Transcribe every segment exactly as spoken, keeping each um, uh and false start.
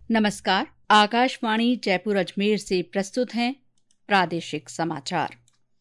नमस्कार। आकाशवाणी जयपुर अजमेर से प्रस्तुत हैं प्रादेशिक समाचार।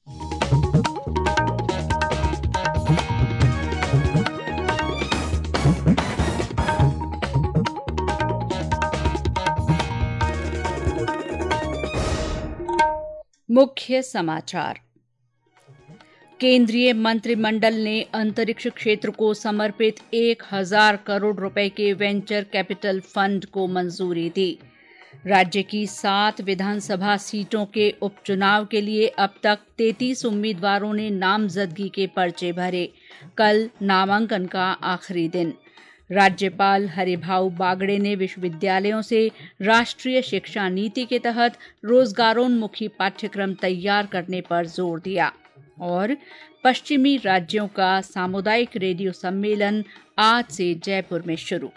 मुख्य समाचार। केंद्रीय मंत्रिमंडल ने अंतरिक्ष क्षेत्र को समर्पित एक हजार करोड़ रुपए के वेंचर कैपिटल फंड को मंजूरी दी। राज्य की सात विधानसभा सीटों के उपचुनाव के लिए अब तक तैंतीस उम्मीदवारों ने नामजदगी के पर्चे भरे। कल नामांकन का आखिरी दिन। राज्यपाल हरिभाऊ बागड़े ने विश्वविद्यालयों से राष्ट्रीय शिक्षा नीति के तहत रोजगारोन्मुखी पाठ्यक्रम तैयार करने पर जोर दिया। और पश्चिमी राज्यों का सामुदायिक रेडियो सम्मेलन आज से जयपुर में शुरू।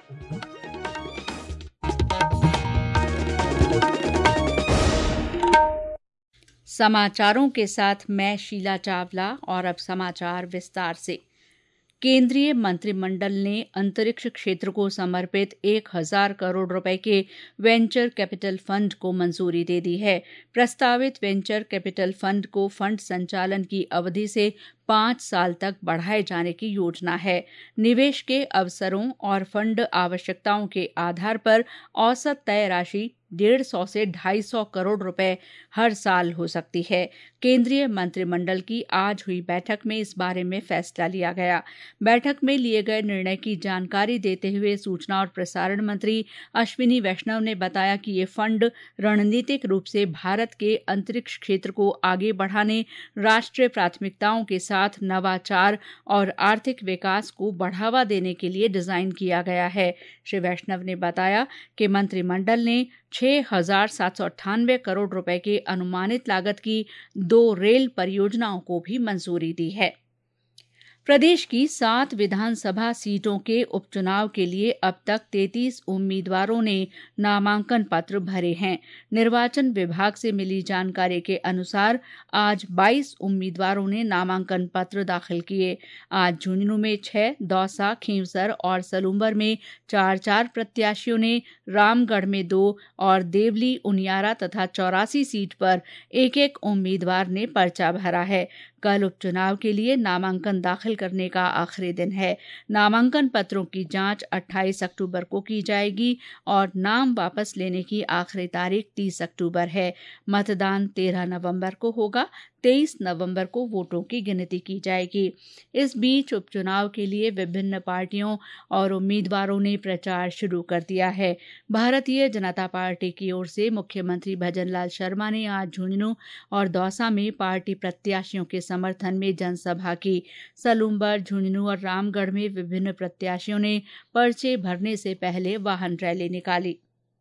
समाचारों के साथ मैं शीला चावला और अब समाचार विस्तार से। केंद्रीय मंत्रिमंडल ने अंतरिक्ष क्षेत्र को समर्पित एक हजार करोड़ रुपए के वेंचर कैपिटल फंड को मंजूरी दे दी है। प्रस्तावित वेंचर कैपिटल फंड को फंड संचालन की अवधि से पांच साल तक बढ़ाए जाने की योजना है। निवेश के अवसरों और फंड आवश्यकताओं के आधार पर औसत तय राशि डेढ़ सौ से ढाई सौ करोड़ रुपए हर साल हो सकती है। केंद्रीय मंत्रिमंडल की आज हुई बैठक में इस बारे में फैसला लिया गया। बैठक में लिए गए निर्णय की जानकारी देते हुए सूचना और प्रसारण मंत्री अश्विनी वैष्णव ने बताया कि ये फंड रणनीतिक रूप से भारत के अंतरिक्ष क्षेत्र को आगे बढ़ाने, राष्ट्रीय प्राथमिकताओं के साथ नवाचार और आर्थिक विकास को बढ़ावा देने के लिए डिजाइन किया गया है। श्री वैष्णव ने बताया कि मंत्रिमंडल ने छह हजार सात सौ अट्ठानवे करोड़ रुपए के अनुमानित लागत की दो रेल परियोजनाओं को भी मंजूरी दी है। प्रदेश की सात विधानसभा सीटों के उपचुनाव के लिए अब तक तैंतीस उम्मीदवारों ने नामांकन पत्र भरे हैं। निर्वाचन विभाग से मिली जानकारी के अनुसार आज बाईस उम्मीदवारों ने नामांकन पत्र दाखिल किए। आज झुंझुनू में छह, दौसा, खींवसर और सलूंबर में चार चार प्रत्याशियों ने, रामगढ़ में दो और देवली, उनियारा तथा चौरासी सीट पर एक एक उम्मीदवार ने पर्चा भरा है। कल उपचुनाव के लिए नामांकन दाखिल करने का आखिरी दिन है। नामांकन पत्रों की जांच अट्ठाईस अक्टूबर को की जाएगी और नाम वापस लेने की आखिरी तारीख तीस अक्टूबर है। मतदान तेरह नवंबर को होगा। तेईस नवंबर को वोटों की गिनती की जाएगी। इस बीच उपचुनाव के लिए विभिन्न पार्टियों और उम्मीदवारों ने प्रचार शुरू कर दिया है। भारतीय जनता पार्टी की ओर से मुख्यमंत्री भजनलाल शर्मा ने आज झुंझुनू और दौसा में पार्टी प्रत्याशियों के समर्थन में जनसभा की। सलूंबर, झुंझुनू और रामगढ़ में विभिन्न प्रत्याशियों ने पर्चे भरने से पहले वाहन रैली निकाली।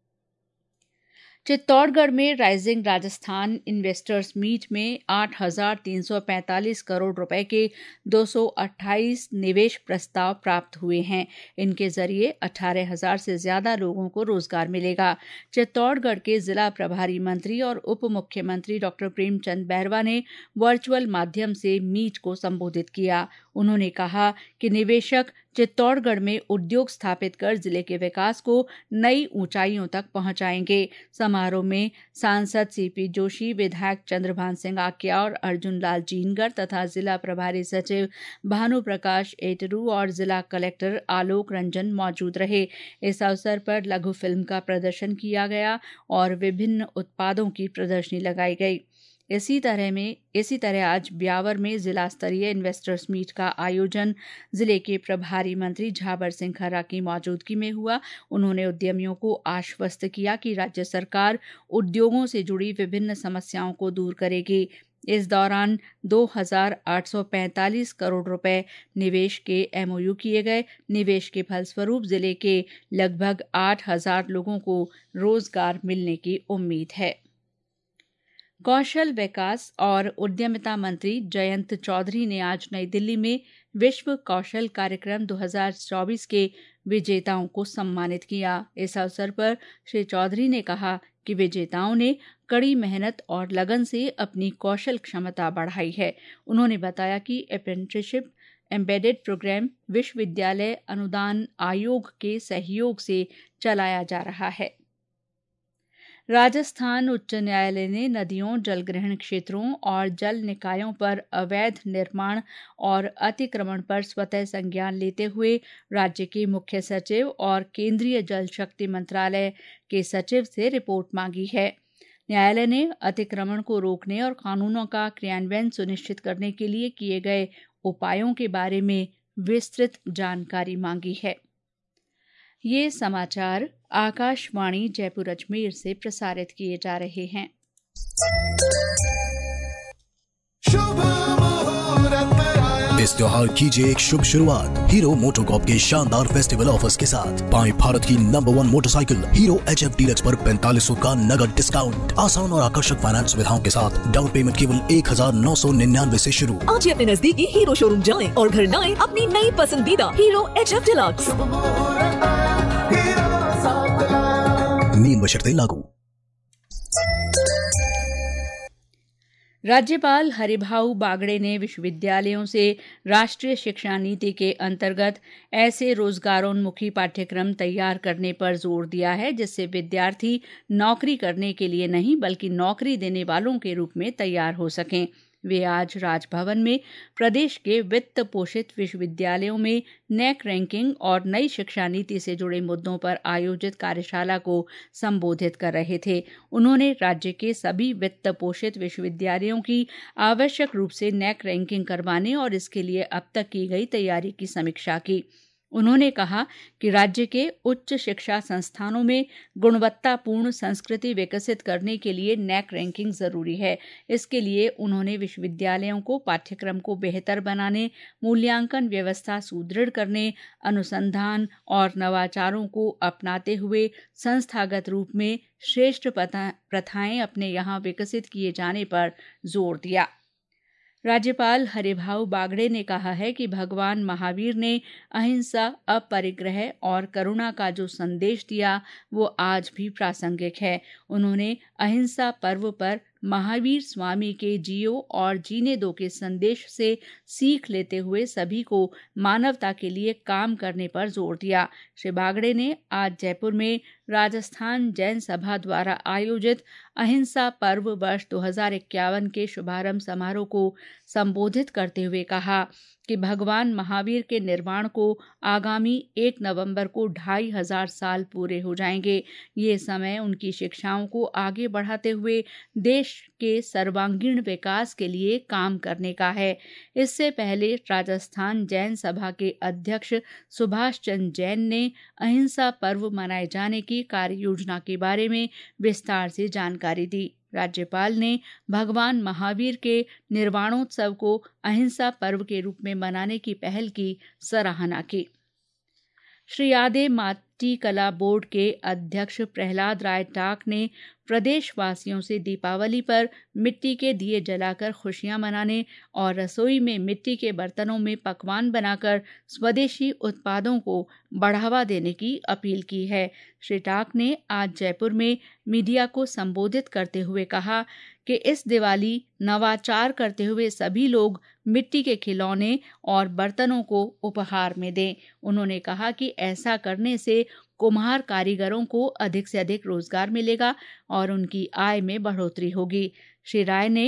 चित्तौड़गढ़ में राइजिंग राजस्थान इन्वेस्टर्स मीट में आठ हजार तीन सौ पैंतालीस करोड़ रुपए के दो सौ अट्ठाईस निवेश प्रस्ताव प्राप्त हुए हैं। इनके जरिए अठारह हजार से ज्यादा लोगों को रोजगार मिलेगा। चित्तौड़गढ़ के जिला प्रभारी मंत्री और उप मुख्यमंत्री डॉक्टर प्रेमचंद बैरवा ने वर्चुअल माध्यम से मीट को संबोधित किया। उन्होंने कहा कि निवेशक चित्तौड़गढ़ में उद्योग स्थापित कर जिले के विकास को नई ऊंचाइयों तक पहुंचाएंगे। समारोह में सांसद सीपी जोशी, विधायक चंद्रभान सिंह आक्या और अर्जुन लाल जीनगर तथा जिला प्रभारी सचिव भानु प्रकाश एटरू और जिला कलेक्टर आलोक रंजन मौजूद रहे। इस अवसर पर लघु फिल्म का प्रदर्शन किया गया और विभिन्न उत्पादों की प्रदर्शनी लगाई गई। इसी तरह में इसी तरह आज ब्यावर में जिला स्तरीय इन्वेस्टर्स मीट का आयोजन जिले के प्रभारी मंत्री झाबर सिंह खर्रा की मौजूदगी में हुआ। उन्होंने उद्यमियों को आश्वस्त किया कि राज्य सरकार उद्योगों से जुड़ी विभिन्न समस्याओं को दूर करेगी। इस दौरान दो हजार आठ सौ पैंतालीस करोड़ रुपए निवेश के एमओयू किए गए। निवेश के फलस्वरूप जिले के लगभग आठ हजार लोगों को रोजगार मिलने की उम्मीद है। कौशल विकास और उद्यमिता मंत्री जयंत चौधरी ने आज नई दिल्ली में विश्व कौशल कार्यक्रम दो हजार चौबीस के विजेताओं को सम्मानित किया। इस अवसर पर श्री चौधरी ने कहा कि विजेताओं ने कड़ी मेहनत और लगन से अपनी कौशल क्षमता बढ़ाई है। उन्होंने बताया कि अप्रेंटिसशिप एम्बेडेड प्रोग्राम विश्वविद्यालय अनुदान आयोग के सहयोग से चलाया जा रहा है। राजस्थान उच्च न्यायालय ने नदियों, जलग्रहण क्षेत्रों और जल निकायों पर अवैध निर्माण और अतिक्रमण पर स्वतः संज्ञान लेते हुए राज्य के मुख्य सचिव और केंद्रीय जल शक्ति मंत्रालय के सचिव से रिपोर्ट मांगी है। न्यायालय ने अतिक्रमण को रोकने और कानूनों का क्रियान्वयन सुनिश्चित करने के लिए किए गए उपायों के बारे में विस्तृत जानकारी मांगी है। ये समाचार आकाशवाणी जयपुर अजमेर से प्रसारित किए जा रहे हैं। इस त्योहार कीजिए एक शुभ शुरुआत हीरो मोटोकॉर्प के शानदार फेस्टिवल ऑफर्स के साथ। पाएं भारत की number one motorcycle Hero H F deluxe पर पैंतालीस सौ का नगद डिस्काउंट। आसान और आकर्षक फाइनेंस सुविधाओं के साथ डाउन पेमेंट केवल एक हजार नौ सौ निन्यानवे ऐसी शुरू। आज ही अपने नजदीकी हीरो शोरूम जाएं और घर लाएं अपनी नई पसंदीदा हीरो एच एफ डीलक्स। नियम व शर्तें लागू। राज्यपाल हरिभाऊ बागड़े ने विश्वविद्यालयों से राष्ट्रीय शिक्षा नीति के अंतर्गत ऐसे रोजगारोन्मुखी पाठ्यक्रम तैयार करने पर जोर दिया है जिससे विद्यार्थी नौकरी करने के लिए नहीं बल्कि नौकरी देने वालों के रूप में तैयार हो सकें। वे आज राजभवन में प्रदेश के वित्त पोषित विश्वविद्यालयों में नैक रैंकिंग और नई शिक्षा नीति से जुड़े मुद्दों पर आयोजित कार्यशाला को संबोधित कर रहे थे। उन्होंने राज्य के सभी वित्त पोषित विश्वविद्यालयों की आवश्यक रूप से नैक रैंकिंग करवाने और इसके लिए अब तक की गई तैयारी की समीक्षा की। उन्होंने कहा कि राज्य के उच्च शिक्षा संस्थानों में गुणवत्तापूर्ण संस्कृति विकसित करने के लिए नैक रैंकिंग जरूरी है। इसके लिए उन्होंने विश्वविद्यालयों को पाठ्यक्रम को बेहतर बनाने, मूल्यांकन व्यवस्था सुदृढ़ करने, अनुसंधान और नवाचारों को अपनाते हुए संस्थागत रूप में श्रेष्ठ प्रथाएं अपने यहाँ विकसित किए जाने पर जोर दिया। राज्यपाल हरिभाऊ बागड़े ने कहा है कि भगवान महावीर ने अहिंसा, अपरिग्रह और करुणा का जो संदेश दिया वो आज भी प्रासंगिक है। उन्होंने अहिंसा पर्व पर महावीर स्वामी के जियो और जीने दो के संदेश से सीख लेते हुए सभी को मानवता के लिए काम करने पर जोर दिया। श्री बागड़े ने आज जयपुर में राजस्थान जैन सभा द्वारा आयोजित अहिंसा पर्व वर्ष दो हजार इक्यावन के शुभारंभ समारोह को संबोधित करते हुए कहा कि भगवान महावीर के निर्वाण को आगामी एक नवंबर को ढाई हजार साल पूरे हो जाएंगे। ये समय उनकी शिक्षाओं को आगे बढ़ाते हुए देश के सर्वांगीण विकास के लिए काम करने का है। इससे पहले राजस्थान जैन सभा के अध्यक्ष सुभाष चंद्र जैन ने अहिंसा पर्व मनाए जाने की कार्य योजना के बारे में विस्तार से जानकारी दी। राज्यपाल ने भगवान महावीर के निर्वाणोत्सव को अहिंसा पर्व के रूप में मनाने की पहल की सराहना की। श्री यादव माटी कला बोर्ड के अध्यक्ष प्रहलाद राय टाक ने प्रदेशवासियों से दीपावली पर मिट्टी के दिए जलाकर खुशियां मनाने और रसोई में मिट्टी के बर्तनों में पकवान बनाकर स्वदेशी उत्पादों को बढ़ावा देने की अपील की है। श्री टाक ने आज जयपुर में मीडिया को संबोधित करते हुए कहा कि इस दिवाली नवाचार करते हुए सभी लोग मिट्टी के खिलौने और बर्तनों को उपहार में दें। उन्होंने कहा कि ऐसा करने से कुम्हार कारीगरों को अधिक से अधिक रोजगार मिलेगा और उनकी आय में बढ़ोतरी होगी। श्री राय ने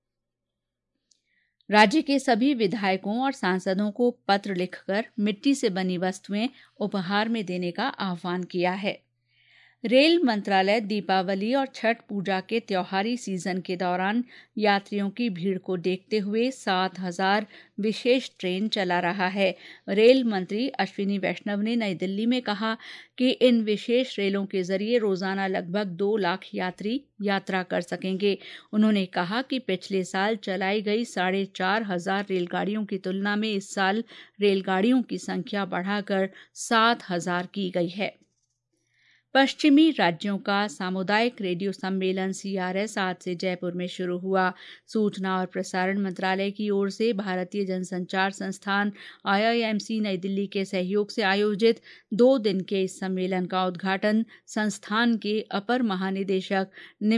राज्य के सभी विधायकों और सांसदों को पत्र लिखकर मिट्टी से बनी वस्तुएं उपहार में देने का आह्वान किया है। रेल मंत्रालय दीपावली और छठ पूजा के त्योहारी सीजन के दौरान यात्रियों की भीड़ को देखते हुए सात हजार विशेष ट्रेन चला रहा है। रेल मंत्री अश्विनी वैष्णव ने नई दिल्ली में कहा कि इन विशेष रेलों के जरिए रोजाना लगभग दो लाख यात्री यात्रा कर सकेंगे। उन्होंने कहा कि पिछले साल चलाई गई साढ़े चार हजार रेलगाड़ियों की तुलना में इस साल रेलगाड़ियों की संख्या बढ़ाकर सात हजार की गई है। पश्चिमी राज्यों का सामुदायिक रेडियो सम्मेलन सी आर एस आज से जयपुर में शुरू हुआ। सूचना और प्रसारण मंत्रालय की ओर से भारतीय जनसंचार संस्थान आई आई एम सी नई दिल्ली के सहयोग से आयोजित दो दिन के इस सम्मेलन का उद्घाटन संस्थान के अपर महानिदेशक निमिष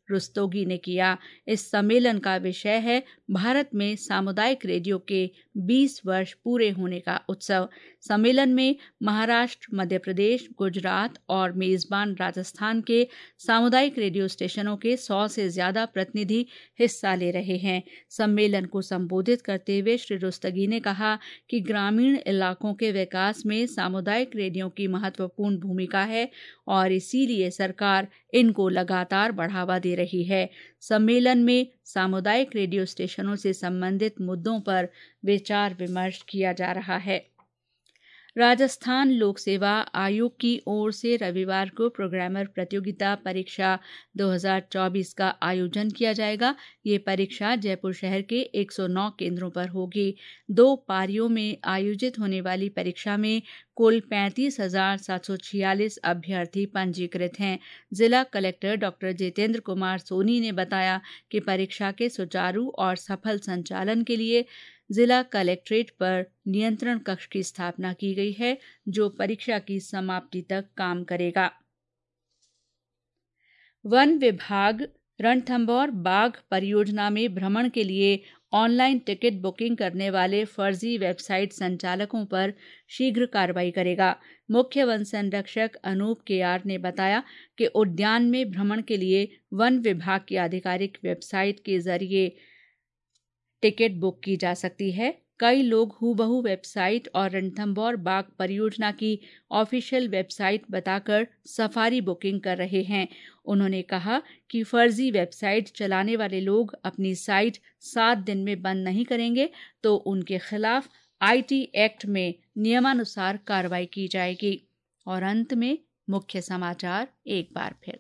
रुस्तोगी ने किया। इस सम्मेलन का विषय है भारत में सामुदायिक रेडियो के बीस वर्ष पूरे होने का उत्सव। सम्मेलन में महाराष्ट्र, मध्य प्रदेश, गुजरात और मेजबान राजस्थान के सामुदायिक रेडियो स्टेशनों के सौ से ज्यादा प्रतिनिधि हिस्सा ले रहे हैं। सम्मेलन को संबोधित करते हुए श्री रुस्तगी ने कहा कि ग्रामीण इलाकों के विकास में सामुदायिक रेडियो की महत्वपूर्ण भूमिका है और इसीलिए सरकार इनको लगातार बढ़ावा दे रही है। सम्मेलन में सामुदायिक रेडियो स्टेशनों से संबंधित मुद्दों पर विचार विमर्श किया जा रहा है। राजस्थान लोक सेवा आयोग की ओर से रविवार को प्रोग्रामर प्रतियोगिता परीक्षा दो हज़ार चौबीस का आयोजन किया जाएगा। ये परीक्षा जयपुर शहर के एक सौ नौ केंद्रों पर होगी। दो पारियों में आयोजित होने वाली परीक्षा में कुल पैंतीस हजार सात सौ छियालीस अभ्यर्थी पंजीकृत हैं। जिला कलेक्टर डॉक्टर जितेंद्र कुमार सोनी ने बताया कि परीक्षा के सुचारू और सफल संचालन के लिए जिला कलेक्ट्रेट पर नियंत्रण कक्ष की स्थापना की गई है, जो परीक्षा की समाप्ति तक काम करेगा। वन विभाग रणथंभौर बाघ परियोजना में भ्रमण के लिए ऑनलाइन टिकट बुकिंग करने वाले फर्जी वेबसाइट संचालकों पर शीघ्र कार्रवाई करेगा। मुख्य वन संरक्षक अनूप के आर ने बताया कि उद्यान में भ्रमण के लिए वन विभाग की आधिकारिक वेबसाइट के जरिए टिकट बुक की जा सकती है। कई लोग हूबहू वेबसाइट और रणथंभौर बाघ परियोजना की ऑफिशियल वेबसाइट बताकर सफारी बुकिंग कर रहे हैं। उन्होंने कहा कि फर्जी वेबसाइट चलाने वाले लोग अपनी साइट सात दिन में बंद नहीं करेंगे तो उनके खिलाफ आईटी एक्ट में नियमानुसार कार्रवाई की जाएगी। और अंत में मुख्य समाचार एक बार फिर।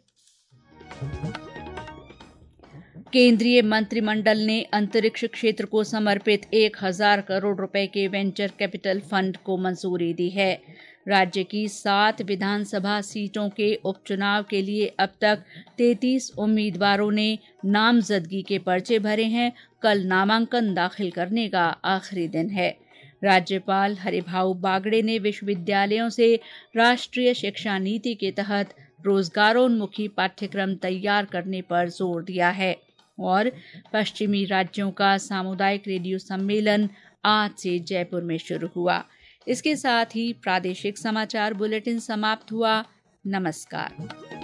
केंद्रीय मंत्रिमंडल ने अंतरिक्ष क्षेत्र को समर्पित एक हजार करोड़ रुपए के वेंचर कैपिटल फंड को मंजूरी दी है। राज्य की सात विधानसभा सीटों के उपचुनाव के लिए अब तक तैंतीस उम्मीदवारों ने नामजदगी के पर्चे भरे हैं। कल नामांकन दाखिल करने का आखिरी दिन है। राज्यपाल हरिभाऊ बागड़े ने विश्वविद्यालयों से राष्ट्रीय शिक्षा नीति के तहत रोजगारोन्मुखी पाठ्यक्रम तैयार करने पर जोर दिया है। और पश्चिमी राज्यों का सामुदायिक रेडियो सम्मेलन आज से जयपुर में शुरू हुआ। इसके साथ ही प्रादेशिक समाचार बुलेटिन समाप्त हुआ। नमस्कार।